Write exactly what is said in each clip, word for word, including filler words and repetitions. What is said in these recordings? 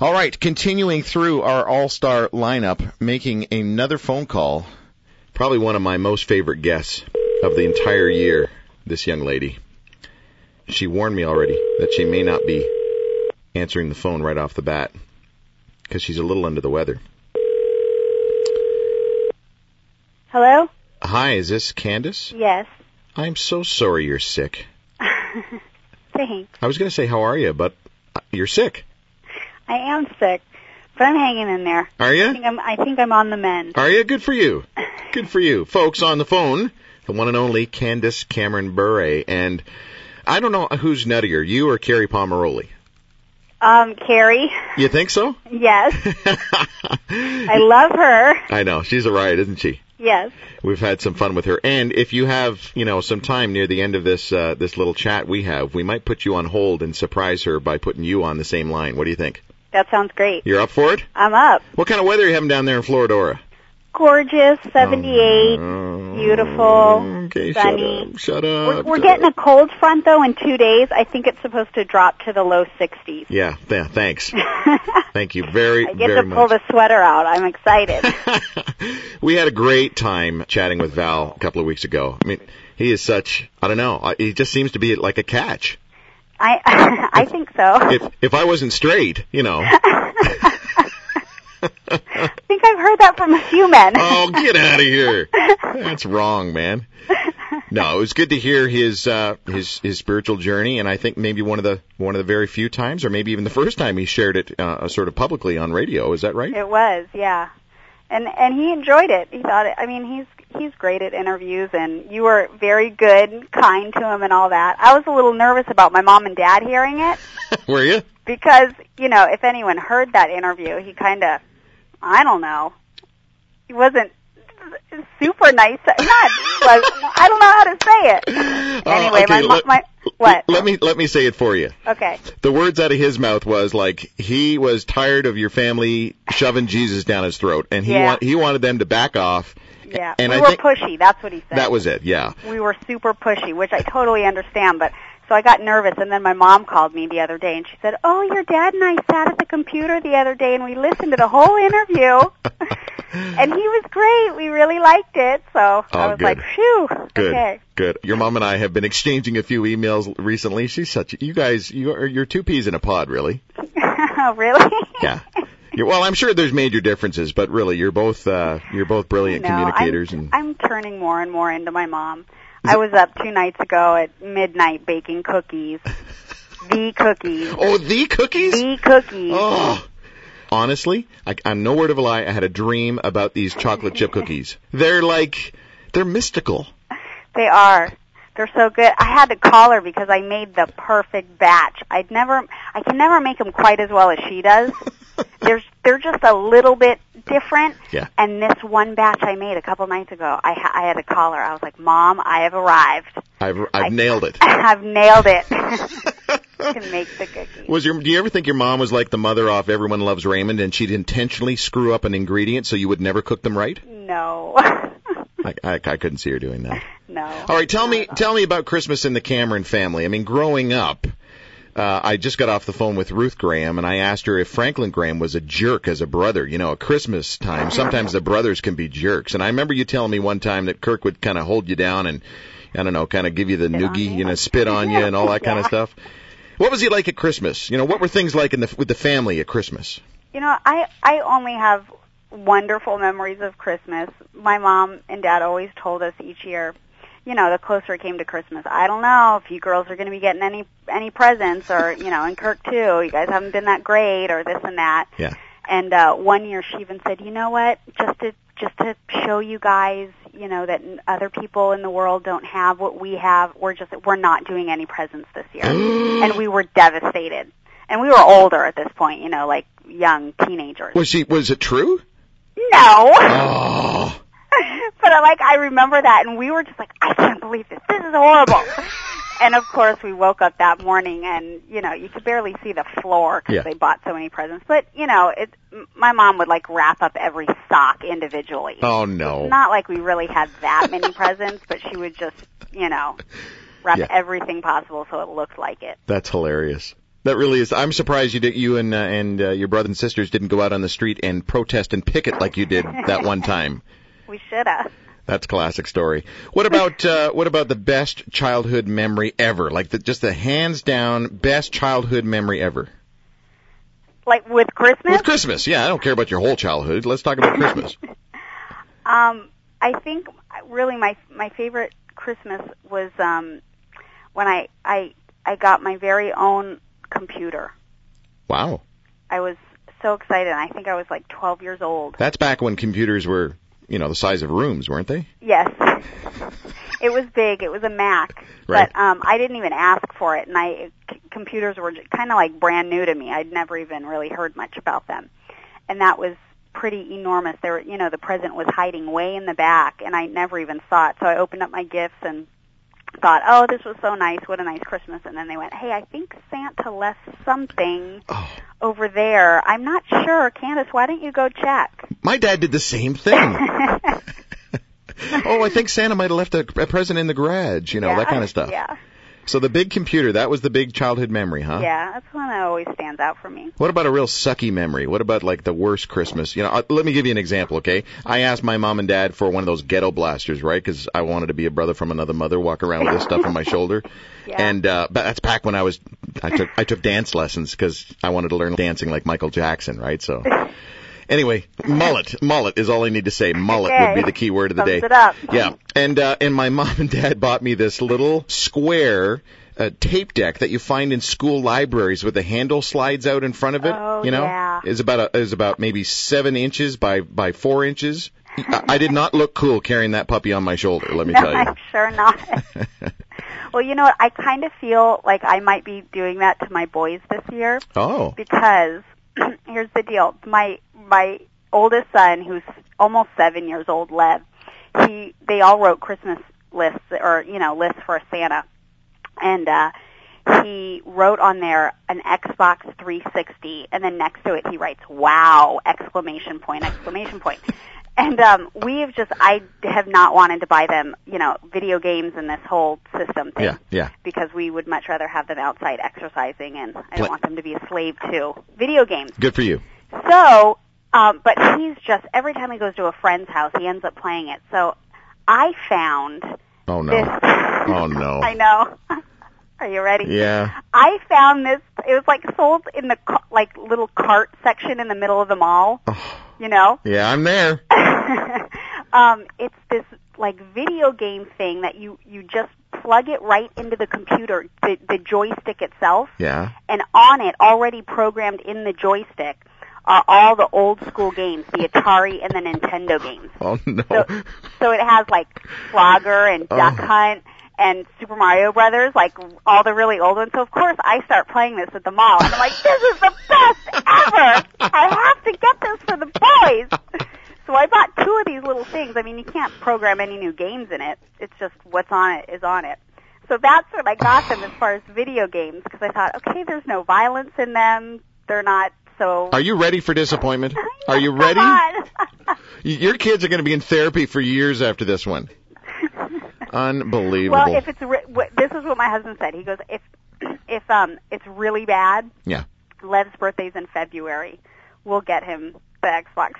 All right, continuing through our all-star lineup, making another phone call. Probably one of my most favorite guests of the entire year, this young lady. She warned me already that she may not be answering the phone right off the bat because she's a little under the weather. Hello? Hi, is this Candace? Yes. I'm so sorry you're sick. Thanks. I was going to say, how are you, but you're sick. I am sick, but I'm hanging in there. Are you? I think I'm, I think I'm on the mend. Are you? Good for you. Good for you. Folks, on the phone, the one and only Candace Cameron Bure. And I don't know who's nuttier, you or Carrie Pomeroli. Um, Carrie. You think so? Yes. I love her. I know. She's a riot, isn't she? Yes. We've had some fun with her. And if you have, you know, some time near the end of this uh, this little chat we have, we might put you on hold and surprise her by putting you on the same line. What do you think? That sounds great. You're up for it? I'm up. What kind of weather are you having down there in Floridora? Gorgeous, seventy-eight, oh, beautiful, okay, sunny. Shut up. Shut up. We're, we're getting a cold front, though, in two days. I think it's supposed to drop to the low sixties. Yeah, th- thanks. Thank you very, I get very to pull much. the sweater out. I'm excited. We had a great time chatting with Val a couple of weeks ago. I mean, he is such, I don't know, he just seems to be like a catch. I I think so. If if I wasn't straight, you know. I think I've heard that from a few men. Oh, get out of here. That's wrong, man. No, it was good to hear his uh, his his spiritual journey, and I think maybe one of the one of the very few times, or maybe even the first time he shared it uh, sort of publicly on radio. Is that right? It was, yeah. And and he enjoyed it. He thought it. I mean, he's he's great at interviews, and you were very good, kind to him, and all that. I was a little nervous about my mom and dad hearing it. Were you? Because, you know, if anyone heard that interview, he kind of, I don't know, he wasn't super nice. Not, I don't know how to say it. Anyway, uh, okay, my, let, my what? Let me let me say it for you. Okay. The words out of his mouth was like he was tired of your family shoving Jesus down his throat, and he yeah. wa- he wanted them to back off. Yeah, and we I were think pushy. That's what he said. That was it. Yeah. We were super pushy, which I totally understand, but. So I got nervous, and then my mom called me the other day, and she said, oh, your dad and I sat at the computer the other day, and we listened to the whole interview, and he was great. We really liked it, so oh, I was good. like, phew, good, okay. Good. Your mom and I have been exchanging a few emails recently. She's such, you guys, you're, you're two peas in a pod, really. Oh, really? Yeah. You're, well, I'm sure there's major differences, but really, you're both, uh, you're both brilliant no, communicators. I'm, and I'm turning more and more into my mom. I was up two nights ago at midnight baking cookies. The cookies. Oh, the cookies? The cookies. Oh. Honestly, I, I'm no word of a lie. I had a dream about these chocolate chip cookies. They're like, they're mystical. They are. They're so good. I had to call her because I made the perfect batch. I'd never, I can never make them quite as well as she does. There's, they're just a little bit different. Yeah. And this one batch I made a couple nights ago, I, ha- I had to call her. I was like, Mom, I have arrived. I've, I've I, nailed it. I've nailed it. To make the cookies. Was your, do you ever think your mom was like the mother off Everyone Loves Raymond, and she'd intentionally screw up an ingredient so you would never cook them right? No. I, I, I couldn't see her doing that. No. All right, tell me, tell me about Christmas in the Cameron family. I mean, growing up, uh, I just got off the phone with Ruth Graham, and I asked her if Franklin Graham was a jerk as a brother. You know, at Christmas time, sometimes the brothers can be jerks. And I remember you telling me one time that Kirk would kind of hold you down and, I don't know, kind of give you the spit noogie, you know, spit on you and all that yeah. kind of stuff. What was he like at Christmas? You know, what were things like in the, with the family at Christmas? You know, I, I only have wonderful memories of Christmas. My mom and dad always told us each year, you know, the closer it came to Christmas, I don't know if you girls are going to be getting any any presents, or, you know, and Kirk too, you guys haven't been that great, or this and that. Yeah. And uh, one year she even said, you know what, just to just to show you guys, you know, that other people in the world don't have what we have, we're just we're not doing any presents this year. And we were devastated. And we were older at this point, you know, like young teenagers. Was she? Was it true? No. Oh. But I like I remember that, and we were just like, I can't believe this. This is horrible. And of course, we woke up that morning, and you know, you could barely see the floor because yeah. they bought so many presents. But you know, it. My mom would like wrap up every sock individually. Oh no! It's not like we really had that many presents, but she would just, you know, wrap yeah. everything possible so it looked like it. That's hilarious. That really is. I'm surprised you did, you and uh, and uh, your brothers and sisters didn't go out on the street and protest and picket like you did that one time. We should have. That's a classic story. What about uh, what about the best childhood memory ever? Like the, just the hands down best childhood memory ever. Like with Christmas? With Christmas, yeah. I don't care about your whole childhood. Let's talk about Christmas. um, I think really my my favorite Christmas was um, when I, I I got my very own computer. Wow. I was so excited. I think I was like twelve years old. That's back when computers were, you know, the size of rooms, weren't they? Yes. It was big. It was a Mac. Right. But um, I didn't even ask for it, and I c- computers were kind of like brand new to me. I'd never even really heard much about them. And that was pretty enormous. There, you know, the present was hiding way in the back, and I never even saw it. So I opened up my gifts and thought, oh, this was so nice. What a nice Christmas. And then they went, hey, I think Santa left something oh. over there. I'm not sure. Candace, why don't you go check? My dad did the same thing. Oh, I think Santa might have left a, a present in the garage, you know, yeah, that kind of stuff. Yeah. So the big computer, that was the big childhood memory, huh? Yeah, that's one that always stands out for me. What about a real sucky memory? What about, like, the worst Christmas? You know, uh, let me give you an example, okay? I asked my mom and dad for one of those ghetto blasters, right? Because I wanted to be a brother from another mother, walk around with this stuff on my shoulder. Yeah. And uh, but that's back when I was, I took I took dance lessons because I wanted to learn dancing like Michael Jackson, right? So. Anyway, mullet. Mullet is all I need to say. Mullet okay. would be the key word of the Sums day. It up. Yeah. And uh, and my mom and dad bought me this little square uh, tape deck that you find in school libraries with the handle slides out in front of it. Oh, you know? yeah. Is about a, is about maybe seven inches by by four inches. I, I did not look cool carrying that puppy on my shoulder, let me no, tell you. I'm sure not. Well, you know what? I kind of feel like I might be doing that to my boys this year. Oh. Because here's the deal. My my oldest son, who's almost seven years old, Lev, he they all wrote Christmas lists or, you know, lists for Santa. And uh he wrote on there an Xbox three sixty, and then next to it he writes, wow, exclamation point, exclamation point. And um we have just, I have not wanted to buy them, you know, video games and this whole system thing. Yeah, yeah. Because we would much rather have them outside exercising, and I Play- don't want them to be a slave to video games. Good for you. So, um, but he's just, every time he goes to a friend's house, he ends up playing it. So I found Oh, no. this. Oh, no. I know. Are you ready? Yeah. I found this, it was like sold in the, ca- like, little cart section in the middle of the mall, Oh. you know? Yeah, I'm there. um, it's this, like, video game thing that you, you just plug it right into the computer, the, the joystick itself. Yeah. And on it, already programmed in the joystick, are all the old school games, the Atari and the Nintendo games. Oh, no. So, so it has, like, Frogger and Duck Oh. Hunt and Super Mario Brothers, like, all the really old ones. So, of course, I start playing this at the mall. And I'm like, this is the best ever! I have to get this for the boys! So I bought two of these little things. I mean, you can't program any new games in it. It's just what's on it is on it. So that's what I got them as far as video games, because I thought, okay, there's no violence in them. They're not so... Are you ready for disappointment? Are you Come ready? on. Your kids are going to be in therapy for years after this one. Unbelievable. Well, if it's re- w- this is what my husband said. He goes, if if um it's really bad, yeah. Lev's birthday's in February. We'll get him the Xbox.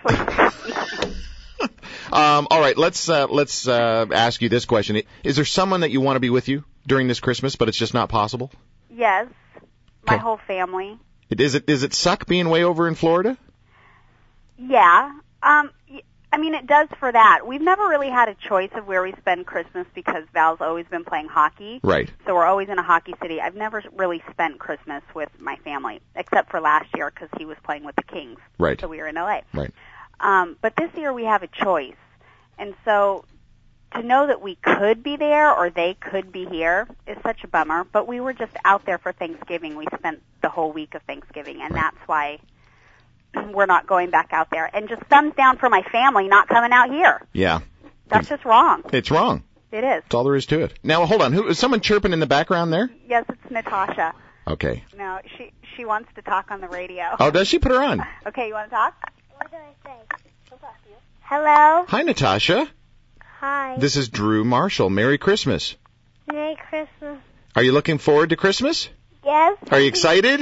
um, all right, let's uh, let's uh, ask you this question: is there someone that you want to be with you during this Christmas, but it's just not possible? Yes, my Okay. whole family. It, is it does it suck being way over in Florida? Yeah. Um. y- I mean, it does for that. We've never really had a choice of where we spend Christmas because Val's always been playing hockey. Right. So we're always in a hockey city. I've never really spent Christmas with my family, except for last year because he was playing with the Kings. Right. So we were in L A. Right. Um, but this year we have a choice. And so to know that we could be there or they could be here is such a bummer. But we were just out there for Thanksgiving. We spent the whole week of Thanksgiving, and Right. that's why we're not going back out there. And just thumbs down for my family not coming out here. Yeah. That's just wrong. It's wrong. It is. That's all there is to it. Now, hold on. Who is someone chirping in the background there? Yes, it's Natasha. Okay. No, she she wants to talk on the radio. Oh, does she? Put her on. Okay, you want to talk? What do I say? She'll talk to you. Hello. Hi, Natasha. Hi. This is Drew Marshall. Merry Christmas. Merry Christmas. Are you looking forward to Christmas? Yes. Are you excited?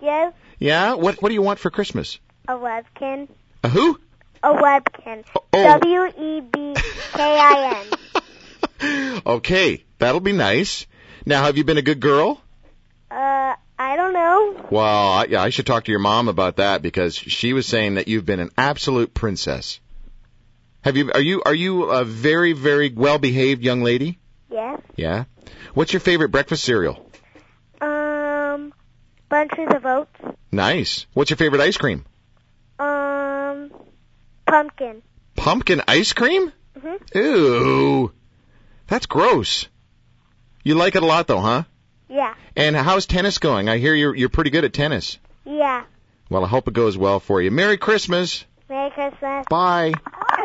Yes, Yeah? What What do you want for Christmas? a webkin. A who? A webkin. Oh. W E B K I N. Okay, that'll be nice. Now, have you been a good girl? Uh, I don't know. Well, I, yeah, I should talk to your mom about that because she was saying that you've been an absolute princess. Have you? Are you? Are you a very, very well-behaved young lady? Yes. Yeah. What's your favorite breakfast cereal? Um, bunches of oats. Nice. What's your favorite ice cream? Um, pumpkin. Pumpkin ice cream? Mhm. Ooh, that's gross. You like it a lot, though, huh? Yeah. And how's tennis going? I hear you're you're pretty good at tennis. Yeah. Well, I hope it goes well for you. Merry Christmas. Merry Christmas. Bye.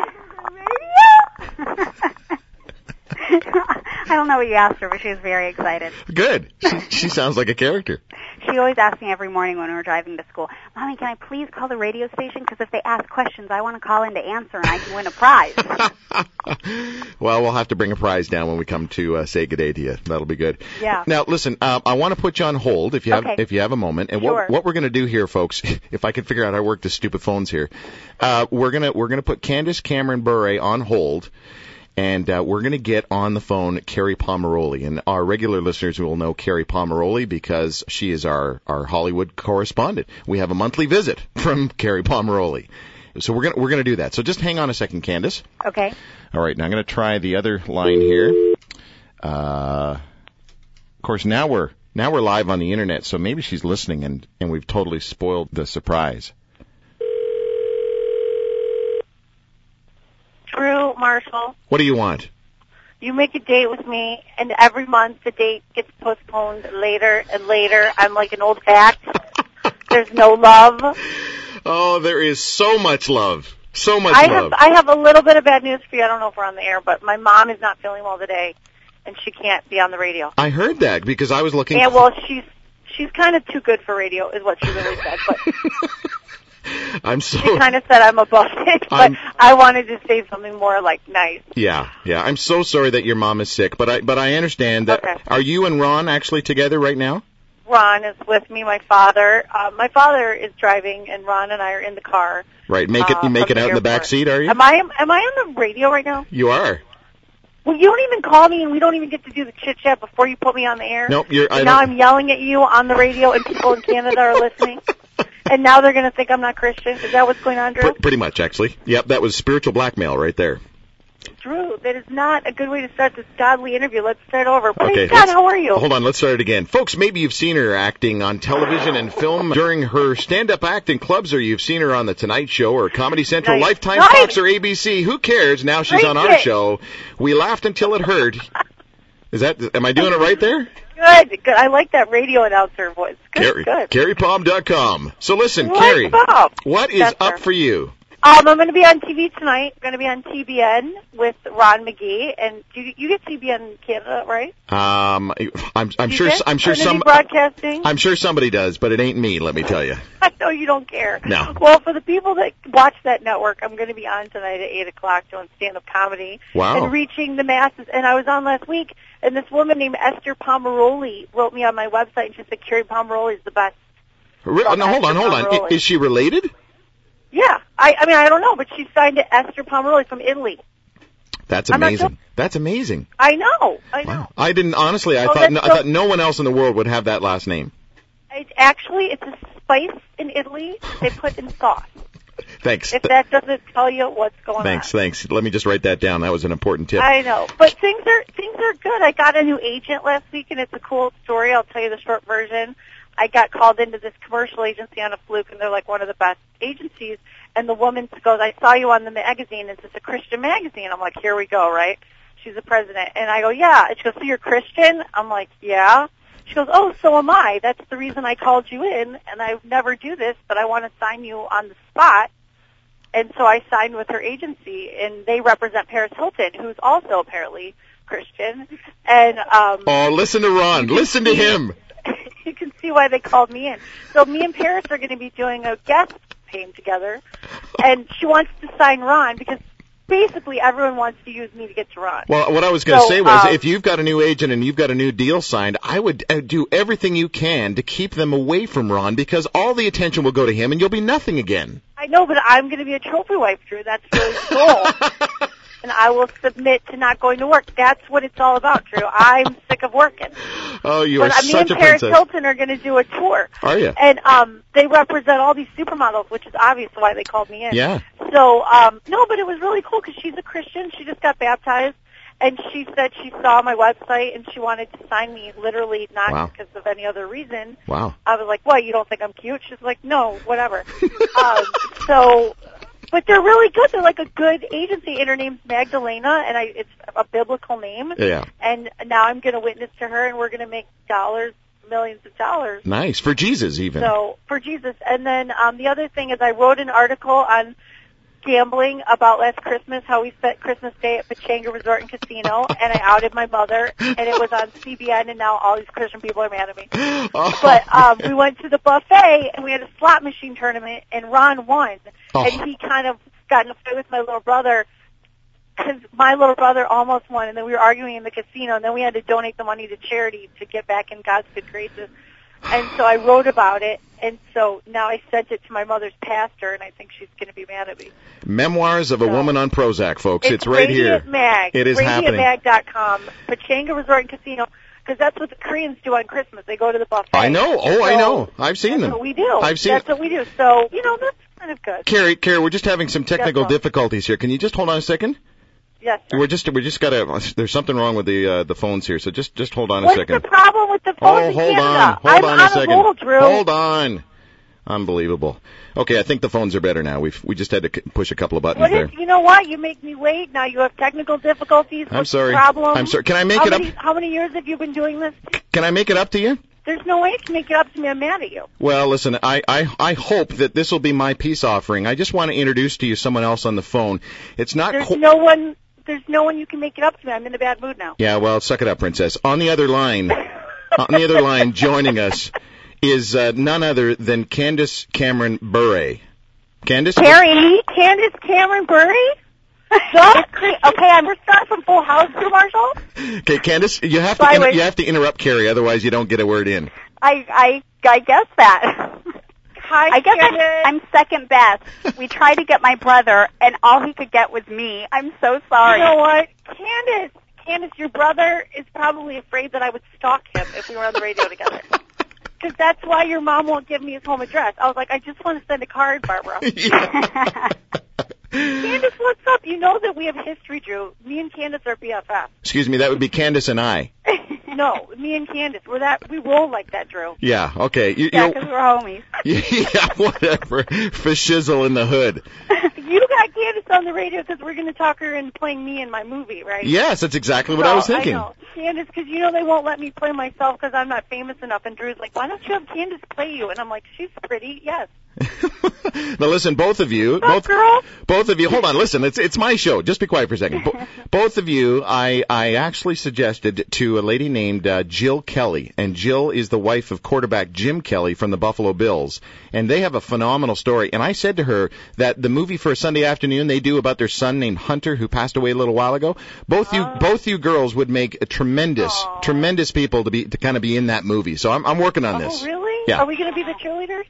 I don't know what you asked her, but she was very excited. Good. She, she sounds like a character. She always asks me every morning when we're driving to school, Mommy, can I please call the radio station? Because if they ask questions, I want to call in to answer and I can win a prize. Well, we'll have to bring a prize down when we come to uh, say good day to you. That'll be good. Yeah. Now, listen, uh, I want to put you on hold if you have Okay. if you have a moment. And Sure. what what we're going to do here, folks, if I can figure out how to work the stupid phones here, uh, we're gonna we're gonna put Candace Cameron Bure on hold. And uh, we're going to get on the phone Carrie Pomeroli. And our regular listeners will know Carrie Pomeroli because she is our, our Hollywood correspondent. We have a monthly visit from Carrie Pomeroli. So we're going we're going to do that. So just hang on a second, Candace. Okay. All right, now I'm going to try the other line here. Uh, of course, now we're now we're live on the internet, so maybe she's listening and, and we've totally spoiled the surprise. Drew Marshall, What do you want? you make a date with me, and every month the date gets postponed later and later. I'm like an old hack. There's no love. Oh, there is so much love. So much I love. have I have a little bit of bad news for you. I don't know if we're on the air, but my mom is not feeling well today, and she can't be on the radio. I heard that because I was looking. Yeah, well, she's she's kind of too good for radio, is what she really said. But I'm so. she kind of said I'm above it, but I'm- I wanted to say something more like nice. Yeah, yeah. I'm so sorry that your mom is sick, but I but I understand that. Okay. Are you and Ron actually together right now? Ron is with me, my father. Uh, my father is driving, and Ron and I are in the car. Right. Make it. Uh, You make from it out the in the back airport. seat, are you? Am I am I on the radio right now? You are. Well, you don't even call me, and we don't even get to do the chit chat before you put me on the air. Nope. You're. I And now don't. I'm yelling at you on the radio, and people in Canada are listening. And now they're going to think I'm not Christian. Is that what's going on, Drew? Pr- pretty much, actually. Yep. That was spiritual blackmail right there. Drew, that is not a good way to start this godly interview. Let's start over. Praise Okay. God, let's- how are you? Hold on. Let's start it again, folks. Maybe you've seen her acting on television and film during her stand-up act in clubs, or you've seen her on the Tonight Show or Comedy Central, Nice. Lifetime, Nice. Fox, or A B C. Who cares? Now she's Great on our kid. show. We laughed until it hurt. Is that? Am I doing it right there? Good, good. I like that radio announcer voice. Good, Carrie, good. Carrie Palm dot com. So listen, What's Carrie, up? what is Yes, up sir. for you? Um, I'm going to be on T V tonight. I'm going to be on T B N with Ron McGee, and do you, you get T B N Canada, right? Um, I'm, I'm You sure, get I'm sure Trinity some, Broadcasting. I'm sure somebody does, but it ain't me. Let me tell you. I know you don't care. No. Well, for the people that watch that network, I'm going to be on tonight at eight o'clock doing stand-up comedy Wow. and reaching the masses. And I was on last week, and this woman named Esther Pomeroli wrote me on my website, and she said, Carrie Pomeroli is the best. Re- Well, no, hold on, hold on. I- Pomeroli. Is she related? Yeah. I, I mean, I don't know, but she's signed to Esther Pomeroli from Italy. That's I'm not amazing. sure. That's amazing. I know. I know. Wow. I didn't honestly. I Oh, thought that's no, I so- thought no one else in the world would have that last name. It's actually, it's a spice in Italy they put in sauce. Thanks. If that doesn't tell you what's going Thanks. on. Thanks. Let me just write that down. That was an important tip. I know, but things are things are good. I got a new agent last week, and it's a cool story. I'll tell you the short version. I got called into this commercial agency on a fluke, and they're like one of the best agencies. And the woman goes, "I saw you on the magazine. Is this a Christian magazine?" I'm like, "Here we go, right?" She's the president, and I go, "Yeah." And she goes, "So you're Christian?" I'm like, "Yeah." She goes, "Oh, so am I. That's the reason I called you in, and I never do this, but I want to sign you on the spot." And so I signed with her agency, and they represent Paris Hilton, who's also apparently Christian. And um, Oh, listen to Ron. Listen to him. you can see why they called me in. So me and Paris are going to be doing a guest game together, and she wants to sign Ron because basically everyone wants to use me to get to Ron. Well, what I was going to So, say was, um, if you've got a new agent and you've got a new deal signed, I would uh, do everything you can to keep them away from Ron, because all the attention will go to him and you'll be nothing again. I know, but I'm going to be a trophy wife, Drew. That's really the goal. And I will submit to not going to work. That's what it's all about, Drew. I'm sick of working. Oh, you but are me such and a Paris princess. Hilton are going to do a tour. Are you? And um, they represent all these supermodels, which is obvious why they called me in. Yeah. So, um, no, but it was really cool because she's a Christian. She just got baptized. And she said she saw my website and she wanted to sign me, literally not Wow. because of any other reason. Wow. I was like, what, you don't think I'm cute? She's like, no, whatever. um, so, but they're really good. They're like a good agency. And her name's Magdalena, and I, it's a biblical name. Yeah. And now I'm going to witness to her, and we're going to make dollars, millions of dollars. Nice. For Jesus, even. So, for Jesus. And then um, the other thing is I wrote an article on gambling about last Christmas, how we spent Christmas Day at Pechanga Resort and Casino, and I outed my mother, and it was on C B N, and now all these Christian people are mad at me. Oh. But um, we went to the buffet, and we had a slot machine tournament, and Ron won. Oh. And he kind of got in a fight with my little brother, because my little brother almost won, and then we were arguing in the casino, and then we had to donate the money to charity to get back in God's good graces. And so I wrote about it, and so now I sent it to my mother's pastor, and I think she's going to be mad at me. Memoirs of a So, Woman on Prozac, folks. It's, It's right Radiant here. Mag. It is Radiant happening. Mag dot com. Pechanga Resort and Casino, because that's what the Koreans do on Christmas. They go to the buffet. I know. Oh, I So know. I've seen That's them. what we do. I've seen That's it. what we do. So, you know, that's kind of good. Carrie, Carrie, we're just having some technical That's all. difficulties here. Can you just hold on a second? Yes, sir. We're just we just got to. There's something wrong with the uh, the phones here, so just just hold on a What's second. the problem with the Oh, phones in hold Canada? on. Hold I'm on on a second. roll, Drew. Hold on. Unbelievable. Okay, I think the phones are better now. We've we just had to c- push a couple of buttons What there. is, you know what? You make me wait. Now you have technical difficulties. I'm What's sorry. The problem? I'm sorry. Can I make how it many, up? How many years have you been doing this? Can I make it up to you? There's no way you can make it up to me. I'm mad at you. Well, listen, I, I, I hope that this will be my peace offering. I just want to introduce to you someone else on the phone. It's not There's qu- no one. There's no one you can make it up to me. I'm in a bad mood now. Yeah, well, suck it up, princess. On the other line, on the other line, joining us is uh, none other than Candace Cameron Bure. Candace? Carrie, Candace Cameron Bure? Don't cre- okay, I'm a star from Full House, too, Marshall. Okay, Candace, you have to By inter- way- you have to interrupt Carrie, otherwise you don't get a word in. I I I guess that. Hi, I guess I'm, Candace. I'm second best. We tried to get my brother, and all he could get was me. I'm so sorry. You know what? Candace, Candace, your brother is probably afraid that I would stalk him if we were on the radio together. Because that's why your mom won't give me his home address. I was like, I just want to send a card, Barbara. Candace, what's up? You know that we have history, Drew. Me and Candace are B F F. Excuse me, that would be Candace and I. No, me and Candace, we're that, we roll like that, Drew. Yeah, okay. You, Yeah, you're- because we're homies. yeah, whatever. For shizzle in the hood. You got Candace on the radio because we're going to talk her into playing me in my movie, right? Yes, that's exactly what So, I was thinking. I know. Candace, because you know they won't let me play myself because I'm not famous enough. And Drew's like, why don't you have Candace play you? And I'm like, she's pretty, yes. Now listen, both of you, What's up, both girl? both of you. Hold on, listen. It's it's my show. Just be quiet for a second. Bo- both of you, I I actually suggested to a lady named uh, Jill Kelly, and Jill is the wife of quarterback Jim Kelly from the Buffalo Bills, and they have a phenomenal story. And I said to her that the movie for a Sunday afternoon they do about their son named Hunter, who passed away a little while ago. Both you, both you girls would make a tremendous, Aw. tremendous people to be to kind of be in that movie. So I'm I'm working on this. Oh, really? Yeah. Are we going to be the cheerleaders?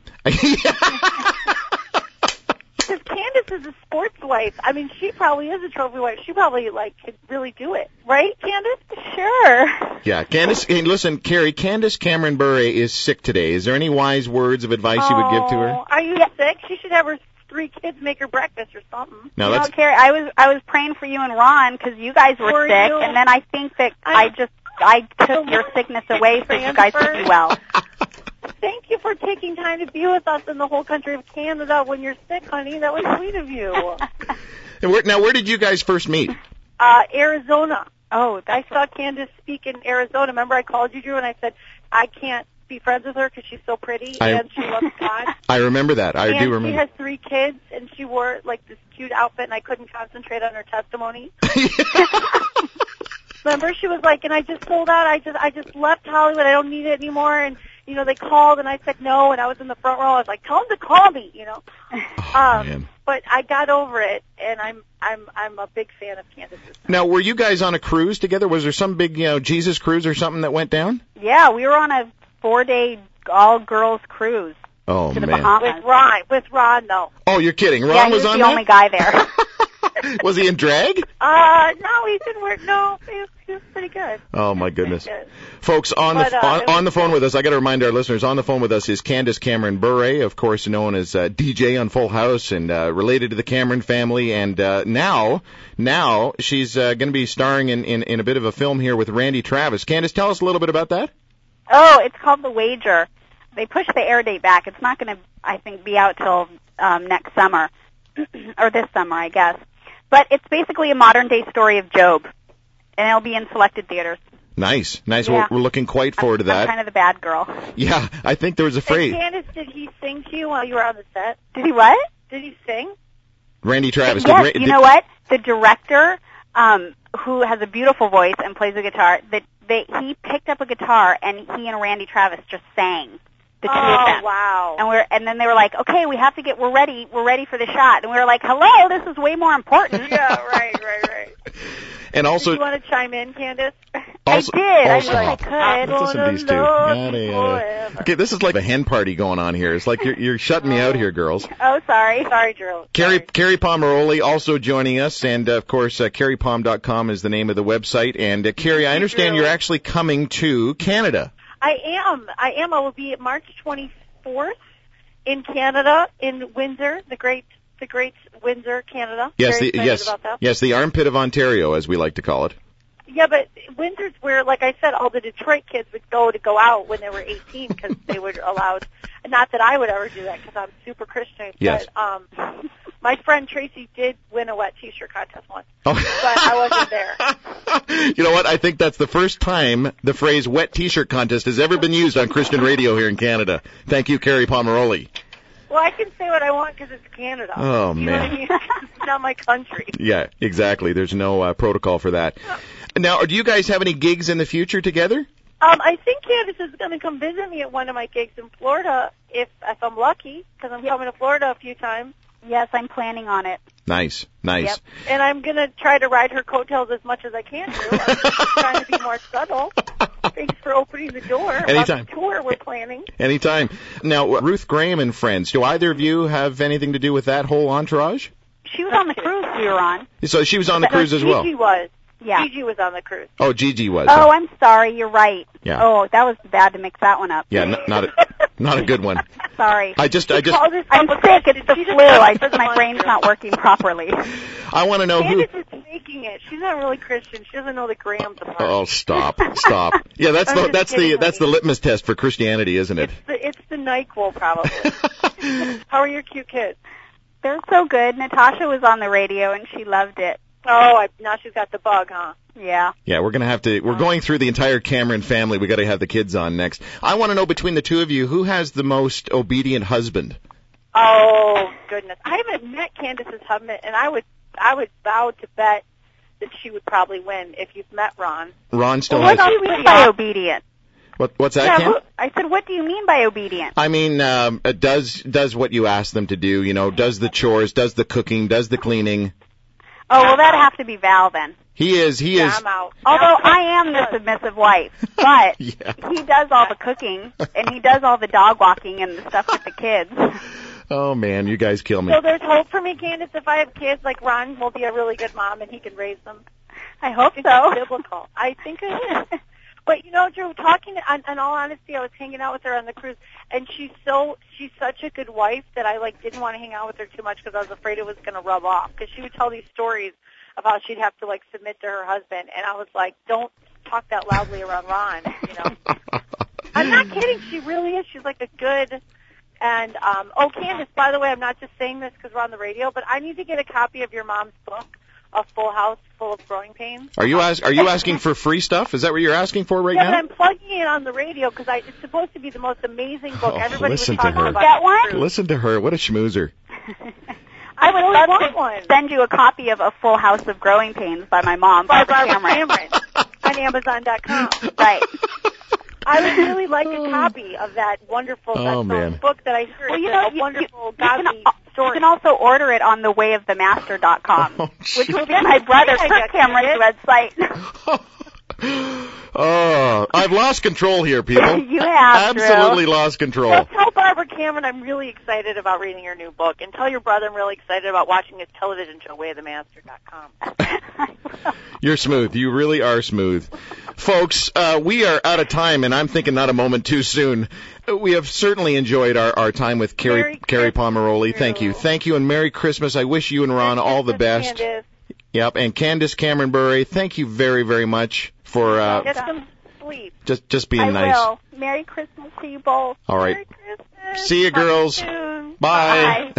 Because Candace is a sports wife. I mean, she probably is a trophy wife. She probably, like, could really do it. Right, Candace? Sure. Yeah, Candace, hey, listen, Carrie, Candace Cameron Bure is sick today. Is there any wise words of advice you would give to her? Oh, are you sick? She should have her three kids make her breakfast or something. No, You know, that's Carrie, I was I was praying for you and Ron because you guys were Were sick, you? and then I think that I- I, just I took your sickness away so you guys could be well. Thank you for taking time to be with us in the whole country of Canada when you're sick, honey. That was sweet of you. And where, now, where did you guys first meet? Uh, Arizona. Oh, I saw Candace speak in Arizona. Remember I called you, Drew, and I said, I can't be friends with her because she's so pretty I- and she loves God. I remember that. I and do she remember. has three kids, and she wore, like, this cute outfit, and I couldn't concentrate on her testimony. Remember, she was like, and I just sold out. I just, I just left Hollywood. I don't need it anymore. And you know, they called, and I said no, and I was in the front row. I was like, tell them to call me, you know. Oh, Um, man. but I got over it, and I'm I'm I'm a big fan of Candace's. Now, were you guys on a cruise together? Was there some big, you know, Jesus cruise or something that went down? Yeah, we were on a four-day all-girls cruise Oh, to the man. Bahamas. With Ron, with Ron, though. Oh, you're kidding. Ron yeah, he was, was on the that? only guy there. Was he in drag? Uh, no, he didn't work. No, he was, he was pretty good. Oh, my goodness. Pretty good. Folks, on But, the uh, on, it was on the phone with us, I got to remind our listeners, on the phone with us is Candace Cameron Bure, of course known as uh, D J on Full House and uh, related to the Cameron family. And uh, now, now she's uh, going to be starring in, in, in a bit of a film here with Randy Travis. Candace, tell us a little bit about that. Oh, it's called The Wager. They pushed the air date back. It's not going to, I think, be out till um, next summer, or this summer, I guess. But it's basically a modern-day story of Job, and it'll be in selected theaters. Nice, nice. Yeah. We're, we're looking quite forward I'm, to that. I'm kind of the bad girl. Yeah, I think there was a phrase. And Candace, did he sing to you while you were on the set? Did he what? Did he sing? Randy Travis. Yes, did, Ra- you did, know what? The director, um, who has a beautiful voice and plays the guitar, that they, he picked up a guitar and he and Randy Travis just sang. The two oh, of them. wow. And we're and then they were like, okay, we have to get, we're ready, we're ready for the shot. And we were like, hello, this is way more important. Yeah, right, right, right. And also, Did you want to chime in, Candace? also, I did. I also, wish I could. Let's listen to these two. Yada, yada. Okay, this is like a hen party going on here. It's like you're, you're shutting me out here, girls. Oh, sorry. Sorry, Drew. Carrie, Sorry. Carrie Pomeroli also joining us, and uh, of course, uh, carrie pom dot com is the name of the website. And uh, Carrie, I understand Drew. you're actually coming to Canada. I am. I am. I will be at March twenty-fourth in Canada, in Windsor, the great, the great Windsor, Canada. Yes, Very the excited yes, about that. yes, the armpit of Ontario, as we like to call it. Yeah, but Windsor's where, like I said, all the Detroit kids would go to go out when they were eighteen because they were allowed. Not that I would ever do that because I'm super Christian. Yes. But um, my friend Tracy did win a wet T-shirt contest once, Oh. but I wasn't there. You know what? I think that's the first time the phrase wet T-shirt contest has ever been used on Christian radio here in Canada. Thank you, Carrie Pomeroli. Well, I can say what I want because it's Canada. Oh, You know what I man. mean? It's not my country. Yeah, exactly. There's no uh, protocol for that. Now, do you guys have any gigs in the future together? Um, I think Candace is going to come visit me at one of my gigs in Florida if if I'm lucky, because I'm coming to Florida a few times. Yes, I'm planning on it. Nice, nice. Yep. And I'm going to try to ride her coattails as much as I can do. I'm trying to be more subtle. Thanks for opening the door. about Anytime. the tour we're planning. Anytime. Now, uh, Ruth Graham and friends, do either of you have anything to do with that whole entourage? She was on the cruise we were on. So she was on the No, cruise as well. Gigi was. Yeah. Gigi was on the cruise. Oh, Gigi was. Oh, I'm sorry. You're right. Yeah. Oh, that was bad to mix that one up. Yeah, n- not a, not a good one. Sorry. I just, I just, Called us I'm up sick. with- It's the she just flu. got I for the my brain's monster. not working properly. I want to know who. Candace is faking it. She's not really Christian. She doesn't know the Grahams apart. Oh, stop, stop. Yeah, that's I'm the just that's the kidding, that's the honey. litmus test for Christianity, isn't it? It's the it's the NyQuil probably. How are your cute kids? They're so good. Natasha was on the radio and she loved it. Oh, I, now she's got the bug, huh? Yeah. Yeah, we're gonna have to. We're going through the entire Cameron family. We got to have the kids on next. I want to know between the two of you who has the most obedient husband. Oh goodness, I haven't met Candace's husband, and I would I would vow to bet that she would probably win if you've met Ron. Ron still What has. do you mean by obedient? What, what's that, Yeah, Cam? who- I said, what do you mean by obedient? I mean, um, uh, does does what you ask them to do. You know, does the chores, does the cooking, does the cleaning. Oh, well, that'd have to be Val then. He is. He Yeah, is. I'm out. Although I am the submissive wife, but Yeah. he does all the cooking and he does all the dog walking and the stuff with the kids. Oh man, you guys kill me. So there's hope for me, Candace. If I have kids, like Ron will be a really good mom, and he can raise them. I hope It's so. biblical. I think it is. But you know, Drew, talking in, in all honesty, I was hanging out with her on the cruise, and she's so she's such a good wife that I like didn't want to hang out with her too much because I was afraid it was going to rub off. Because she would tell these stories of how she'd have to like submit to her husband, and I was like, don't talk that loudly around Ron. You know, I'm not kidding. She really is. She's like a good. And um, oh, Candace, by the way, I'm not just saying this because we're on the radio, but I need to get a copy of your mom's book, A Full House Full of Growing Pains. Are you ask, Are you asking for free stuff? Is that what you're asking for right Yeah, now? but I'm plugging it on the radio because it's supposed to be the most amazing book. Oh, Everybody was listen to talking her. about Get it. one? Listen to her. What a schmoozer. I would really love want to one. send you a copy of A Full House of Growing Pains by my mom, By Barbara Barbara Cameron. Cameron on Amazon dot com. Right. I would really like a copy of that wonderful Oh, that man. book that I heard. Well, you It's know, a you- wonderful you- you can godly al- You can also order it on the way of the master dot com, Oh, which will be my brother Kirk Cameron's website. Oh, I've lost control here, people. You have, Absolutely Drew. lost control. Well, tell Barbara Cameron I'm really excited about reading your new book, and tell your brother I'm really excited about watching his television show, way of the master dot com. You're smooth. You really are smooth. Folks, uh, we are out of time, and I'm thinking not a moment too soon. We have certainly enjoyed our, our time with Carrie, Merry Carrie Christmas, Pomeroli. Drew. Thank you. Thank you, and Merry Christmas. I wish you and Ron Merry all the Christmas, best. Candace. Yep, and Candace Cameron Bure, thank you very, very much for uh, Get some sleep. just just being I nice. will. Merry Christmas to you both. All right. Merry Christmas. See you, Talk girls. soon. Bye.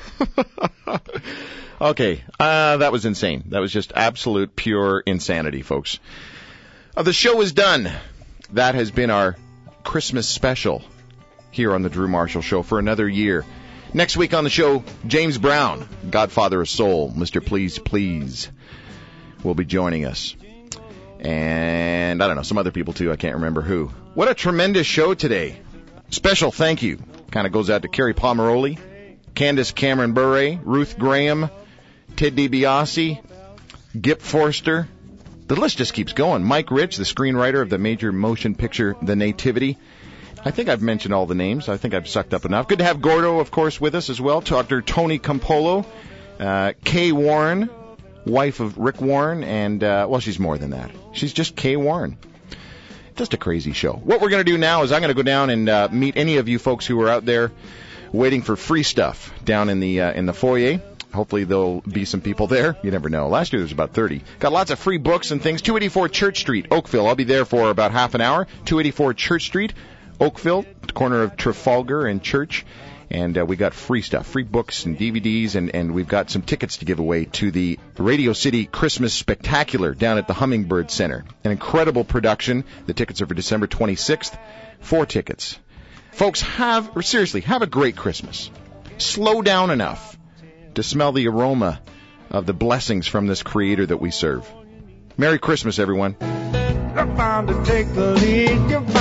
Okay, uh, that was insane. That was just absolute, pure insanity, folks. Uh, the show is done. That has been our Christmas special here on the Drew Marshall Show for another year. Next week on the show, James Brown, Godfather of Soul, Mister Please Please, will be joining us. And I don't know, some other people too, I can't remember who. What a tremendous show today. Special thank you kind of goes out to Carrie Pomeroli, Candace Cameron Bure, Ruth Graham, Ted DiBiase, Gip Forster. The list just keeps going. Mike Rich, the screenwriter of the major motion picture The Nativity. I think I've mentioned all the names. I think I've sucked up enough. Good to have Gordo, of course, with us as well. Doctor Tony Campolo, uh, Kay Warren, wife of Rick Warren, and, uh, well, she's more than that. She's just Kay Warren. Just a crazy show. What we're going to do now is I'm going to go down and uh, meet any of you folks who are out there waiting for free stuff down in the uh, in the foyer. Hopefully there'll be some people there. You never know. Last year there was about thirty. Got lots of free books and things. two eighty-four Church Street, Oakville. I'll be there for about half an hour. two eighty-four Church Street, Oakville, corner of Trafalgar and Church. And uh, we got free stuff, free books and D V Ds, and, and we've got some tickets to give away to the Radio City Christmas Spectacular down at the Hummingbird Center. An incredible production. The tickets are for December twenty-sixth. Four tickets. Folks, have, or seriously, have a great Christmas. Slow down enough to smell the aroma of the blessings from this Creator that we serve. Merry Christmas, everyone. I'm bound to take the lead. You're